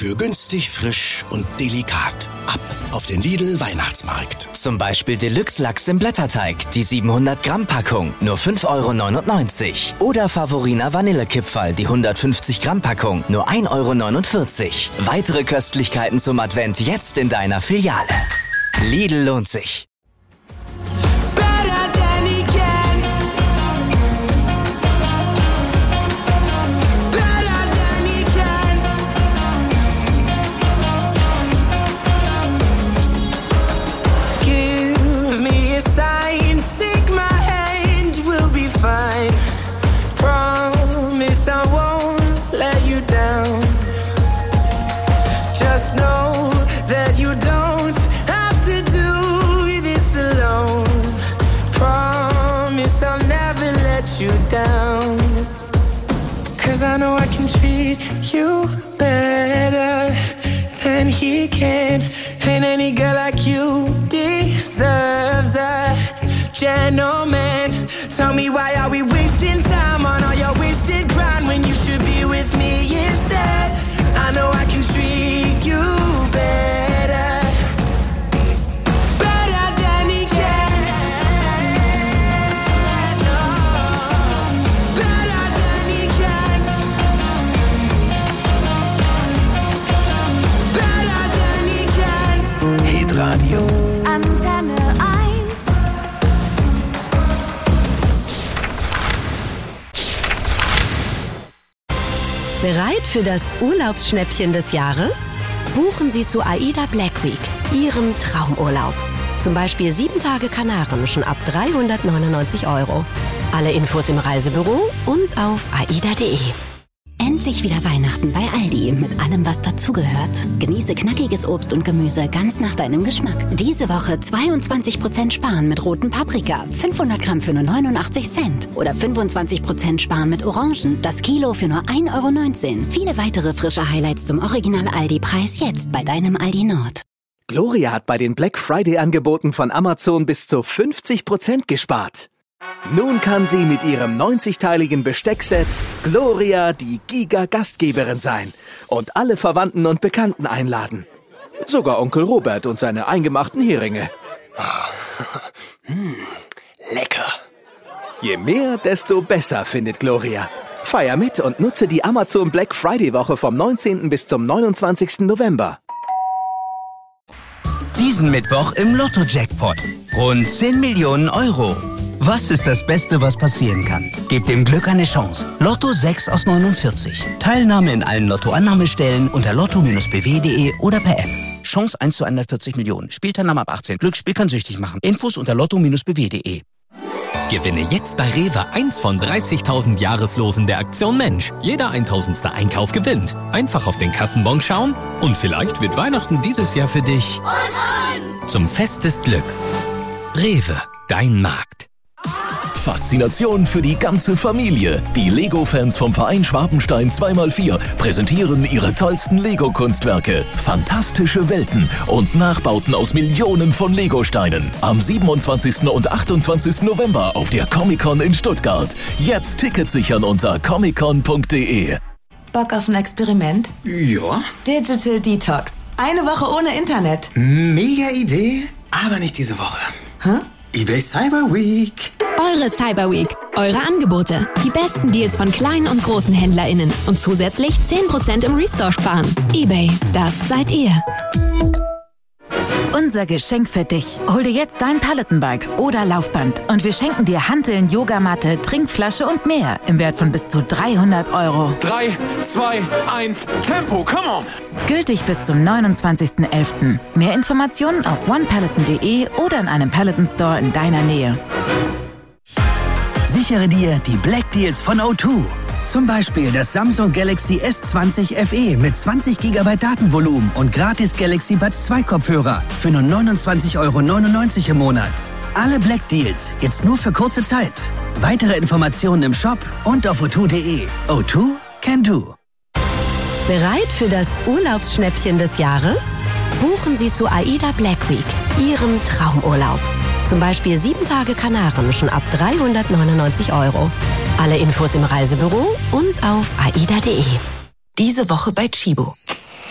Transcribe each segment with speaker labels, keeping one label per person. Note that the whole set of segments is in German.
Speaker 1: Für günstig, frisch und delikat. Ab auf den Lidl Weihnachtsmarkt.
Speaker 2: Zum Beispiel Deluxe-Lachs im Blätterteig, die 700 Gramm Packung, nur 5,99 €. Oder Favorina Vanillekipferl, die 150 Gramm Packung, nur 1,49 €. Weitere Köstlichkeiten zum Advent jetzt in deiner Filiale. Lidl lohnt sich.
Speaker 3: I know I can treat you better than he can. Ain't any girl like you deserves a gentleman. Tell me, why are we wasting time on all your wasted grind when you should be with me instead? I know I can treat you better.
Speaker 1: Radio.
Speaker 4: Antenne 1. Bereit für das Urlaubsschnäppchen des Jahres? Buchen Sie zu AIDA Black Week Ihren Traumurlaub. Zum Beispiel 7 Tage Kanaren schon ab 399 €. Alle Infos im Reisebüro und auf aida.de.
Speaker 5: Endlich wieder Weihnachten bei Aldi mit allem, was dazugehört. Genieße knackiges Obst und Gemüse ganz nach deinem Geschmack. Diese Woche 22% sparen mit roten Paprika, 500 Gramm für nur 89 Cent. Oder 25% sparen mit Orangen, das Kilo für nur 1,19 €. Viele weitere frische Highlights zum Original Aldi-Preis jetzt bei deinem Aldi Nord.
Speaker 6: Gloria hat bei den Black Friday-Angeboten von Amazon bis zu 50% gespart. Nun kann sie mit ihrem 90-teiligen Besteckset Gloria die Giga-Gastgeberin sein und alle Verwandten und Bekannten einladen. Sogar Onkel Robert und seine eingemachten Heringe.
Speaker 1: Lecker.
Speaker 6: Je mehr, desto besser, findet Gloria. Feier mit und nutze die Amazon Black Friday-Woche vom 19. bis zum 29. November.
Speaker 7: Diesen Mittwoch im Lotto-Jackpot. Rund 10 Millionen €. Was ist das Beste, was passieren kann? Gebt dem Glück eine Chance. Lotto 6 aus 49. Teilnahme in allen Lotto-Annahmestellen unter lotto-bw.de oder per App. Chance 1 zu 140 Millionen. Spielteilnahme ab 18. Glücksspiel kann süchtig machen. Infos unter lotto-bw.de.
Speaker 8: Gewinne jetzt bei Rewe 1 von 30.000 Jahreslosen der Aktion Mensch. Jeder 1000. Einkauf gewinnt. Einfach auf den Kassenbon schauen und vielleicht wird Weihnachten dieses Jahr für dich und uns zum Fest des Glücks. Rewe, dein Markt.
Speaker 9: Faszination für die ganze Familie. Die Lego-Fans vom Verein Schwabenstein 2x4 präsentieren ihre tollsten Lego-Kunstwerke. Fantastische Welten und Nachbauten aus Millionen von Lego-Steinen. Am 27. und 28. November auf der Comic-Con in Stuttgart. Jetzt Tickets sichern unter comiccon.de.
Speaker 10: Bock auf ein Experiment?
Speaker 11: Ja.
Speaker 10: Digital Detox. Eine Woche ohne Internet.
Speaker 11: Mega Idee, aber nicht diese Woche.
Speaker 10: Hä?
Speaker 11: eBay Cyber Week.
Speaker 12: Eure Cyber Week. Eure Angebote. Die besten Deals von kleinen und großen HändlerInnen. Und zusätzlich 10% im Restore sparen. eBay, das seid ihr.
Speaker 13: Unser Geschenk für dich. Hol dir jetzt dein Peloton-Bike oder Laufband und wir schenken dir Hanteln, Yogamatte, Trinkflasche und mehr im Wert von bis zu 300 €.
Speaker 14: 3, 2, 1, Tempo, come on!
Speaker 13: Gültig bis zum 29.11. Mehr Informationen auf onepeloton.de oder in einem Peloton Store in deiner Nähe.
Speaker 7: Sichere dir die Black Deals von O2. Zum Beispiel das Samsung Galaxy S20 FE mit 20 GB Datenvolumen und gratis Galaxy Buds 2 Kopfhörer für nur 29,99 € im Monat. Alle Black Deals jetzt nur für kurze Zeit. Weitere Informationen im Shop und auf o2.de. O2 can do.
Speaker 4: Bereit für das Urlaubsschnäppchen des Jahres? Buchen Sie zu AIDA Black Week Ihren Traumurlaub. Zum Beispiel 7 Tage Kanaren schon ab 399 €. Alle Infos im Reisebüro und auf aida.de. Diese Woche bei Chibo.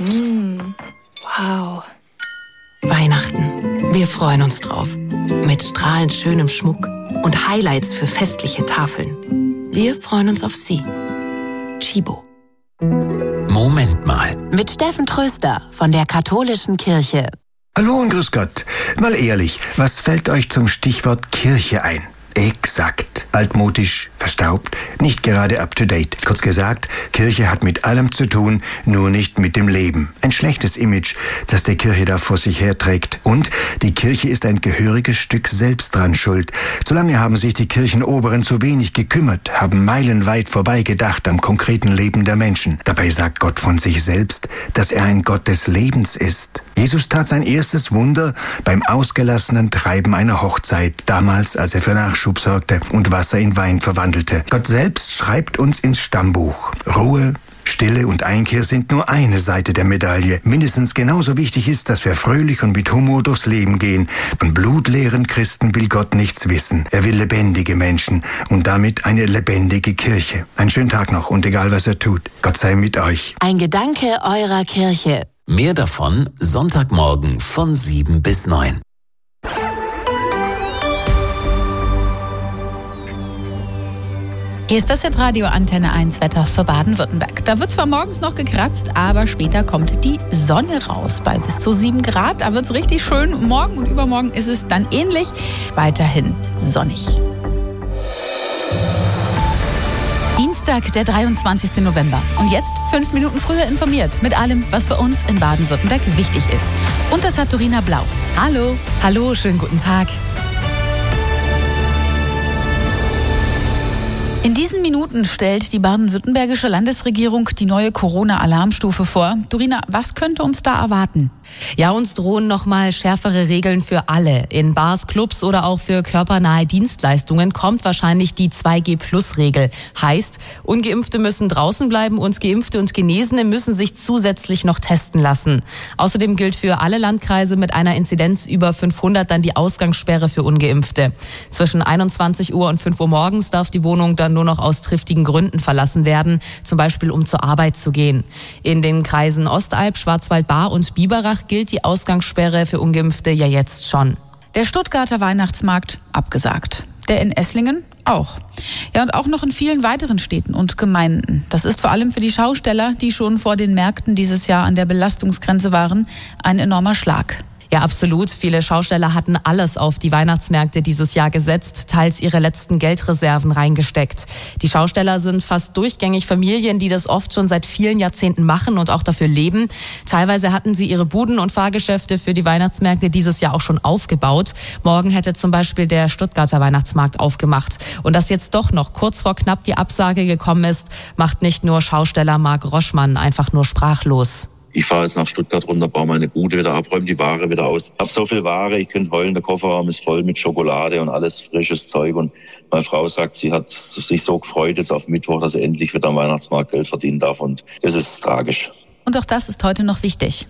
Speaker 10: Wow.
Speaker 15: Weihnachten. Wir freuen uns drauf. Mit strahlend schönem Schmuck und Highlights für festliche Tafeln. Wir freuen uns auf Sie. Tchibo.
Speaker 1: Moment mal.
Speaker 5: Mit Steffen Tröster von der Katholischen Kirche.
Speaker 16: Hallo und grüß Gott. Mal ehrlich, was fällt euch zum Stichwort Kirche ein? Exakt. Altmodisch, verstaubt, nicht gerade up-to-date. Kurz gesagt, Kirche hat mit allem zu tun, nur nicht mit dem Leben. Ein schlechtes Image, das der Kirche da vor sich herträgt. Und die Kirche ist ein gehöriges Stück selbst dran schuld. Solange haben sich die Kirchenoberen zu wenig gekümmert, haben meilenweit vorbeigedacht am konkreten Leben der Menschen. Dabei sagt Gott von sich selbst, dass er ein Gott des Lebens ist. Jesus tat sein erstes Wunder beim ausgelassenen Treiben einer Hochzeit, damals, als er für Nachschub sorgte und Wasser in Wein verwandelte. Gott selbst schreibt uns ins Stammbuch. Ruhe, Stille und Einkehr sind nur eine Seite der Medaille. Mindestens genauso wichtig ist, dass wir fröhlich und mit Humor durchs Leben gehen. Von blutleeren Christen will Gott nichts wissen. Er will lebendige Menschen und damit eine lebendige Kirche. Einen schönen Tag noch und egal was er tut, Gott sei mit euch.
Speaker 5: Ein Gedanke eurer Kirche.
Speaker 1: Mehr davon Sonntagmorgen von 7 bis 9.
Speaker 17: Hier ist das Hitradio Antenne 1 Wetter für Baden-Württemberg. Da wird zwar morgens noch gekratzt, aber später kommt die Sonne raus bei bis zu 7 Grad. Da wird es richtig schön. Morgen und übermorgen ist es dann ähnlich. Weiterhin sonnig. Dienstag, der 23. November. Und jetzt 5 Minuten früher informiert mit allem, was für uns in Baden-Württemberg wichtig ist. Und das hat Dorina Blau. Hallo.
Speaker 10: Hallo, schönen guten Tag.
Speaker 17: In diesen Minuten stellt die baden-württembergische Landesregierung die neue Corona-Alarmstufe vor. Dorina, was könnte uns da erwarten?
Speaker 10: Ja, uns drohen nochmal schärfere Regeln für alle. In Bars, Clubs oder auch für körpernahe Dienstleistungen kommt wahrscheinlich die 2G-Plus-Regel. Heißt, Ungeimpfte müssen draußen bleiben und Geimpfte und Genesene müssen sich zusätzlich noch testen lassen. Außerdem gilt für alle Landkreise mit einer Inzidenz über 500 dann die Ausgangssperre für Ungeimpfte. Zwischen 21 Uhr und 5 Uhr morgens darf die Wohnung dann nur noch aus triftigen Gründen verlassen werden, zum Beispiel um zur Arbeit zu gehen. In den Kreisen Ostalb, Schwarzwald-Baar und Biberach gilt die Ausgangssperre für Ungeimpfte ja jetzt schon.
Speaker 17: Der Stuttgarter Weihnachtsmarkt abgesagt. Der in Esslingen auch. Ja, und auch noch in vielen weiteren Städten und Gemeinden. Das ist vor allem für die Schausteller, die schon vor den Märkten dieses Jahr an der Belastungsgrenze waren, ein enormer Schlag.
Speaker 10: Ja, absolut. Viele Schausteller hatten alles auf die Weihnachtsmärkte dieses Jahr gesetzt, teils ihre letzten Geldreserven reingesteckt. Die Schausteller sind fast durchgängig Familien, die das oft schon seit vielen Jahrzehnten machen und auch dafür leben. Teilweise hatten sie ihre Buden und Fahrgeschäfte für die Weihnachtsmärkte dieses Jahr auch schon aufgebaut. Morgen hätte zum Beispiel der Stuttgarter Weihnachtsmarkt aufgemacht. Und dass jetzt doch noch kurz vor knapp die Absage gekommen ist, macht nicht nur Schausteller Marc Roschmann einfach nur sprachlos.
Speaker 18: Ich fahre jetzt nach Stuttgart runter, baue meine Bude wieder ab, räume die Ware wieder aus. Hab so viel Ware, ich könnte heulen, der Kofferraum ist voll mit Schokolade und alles frisches Zeug. Und meine Frau sagt, sie hat sich so gefreut jetzt auf Mittwoch, dass sie endlich wieder am Weihnachtsmarkt Geld verdienen darf. Und das ist tragisch.
Speaker 17: Und auch das ist heute noch wichtig.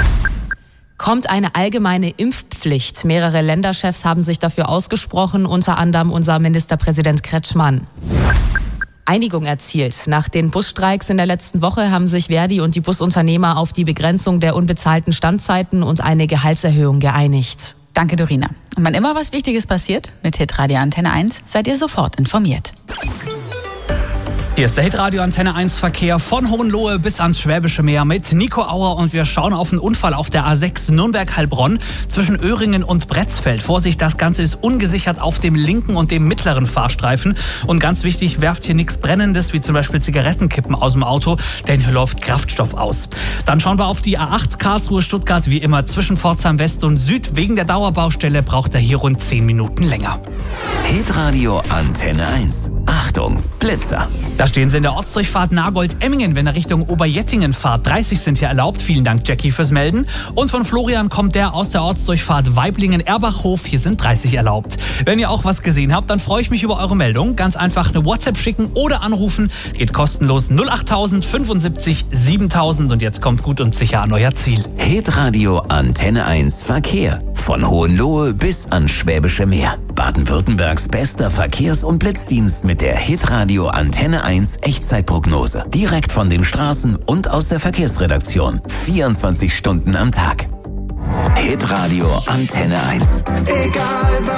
Speaker 10: Kommt eine allgemeine Impfpflicht. Mehrere Länderchefs haben sich dafür ausgesprochen, unter anderem unser Ministerpräsident Kretschmann. Einigung erzielt. Nach den Busstreiks in der letzten Woche haben sich Verdi und die Busunternehmer auf die Begrenzung der unbezahlten Standzeiten und eine Gehaltserhöhung geeinigt.
Speaker 17: Danke, Dorina. Und wann immer was Wichtiges passiert, mit Hitradio Antenne 1 seid ihr sofort informiert.
Speaker 19: Hier ist der Hitradio Antenne 1 Verkehr von Hohenlohe bis ans Schwäbische Meer mit Nico Auer und wir schauen auf einen Unfall auf der A6 Nürnberg-Heilbronn zwischen Öhringen und Bretzfeld. Vorsicht, das Ganze ist ungesichert auf dem linken und dem mittleren Fahrstreifen. Und ganz wichtig, werft hier nichts Brennendes, wie zum Beispiel Zigarettenkippen aus dem Auto, denn hier läuft Kraftstoff aus. Dann schauen wir auf die A8 Karlsruhe-Stuttgart, wie immer zwischen Pforzheim West und Süd. Wegen der Dauerbaustelle braucht er hier rund 10 Minuten länger.
Speaker 1: Hitradio Antenne 1. Achtung, Blitzer.
Speaker 19: Da stehen Sie in der Ortsdurchfahrt Nagold-Emmingen, wenn ihr Richtung Oberjettingen fahrt. 30 sind hier erlaubt. Vielen Dank, Jackie, fürs Melden. Und von Florian kommt der aus der Ortsdurchfahrt Weiblingen-Erbachhof. Hier sind 30 erlaubt. Wenn ihr auch was gesehen habt, dann freue ich mich über eure Meldung. Ganz einfach eine WhatsApp schicken oder anrufen. Geht kostenlos 08000 75 7000. Und jetzt kommt gut und sicher an euer Ziel.
Speaker 1: Hitradio Antenne 1 Verkehr.
Speaker 20: Von Hohenlohe bis ans Schwäbische Meer. Baden-Württembergs bester Verkehrs- und Blitzdienst mit der Hitradio Antenne 1 Echtzeitprognose. Direkt von den Straßen und aus der Verkehrsredaktion. 24 Stunden am Tag. Hitradio Antenne 1.
Speaker 3: Egal was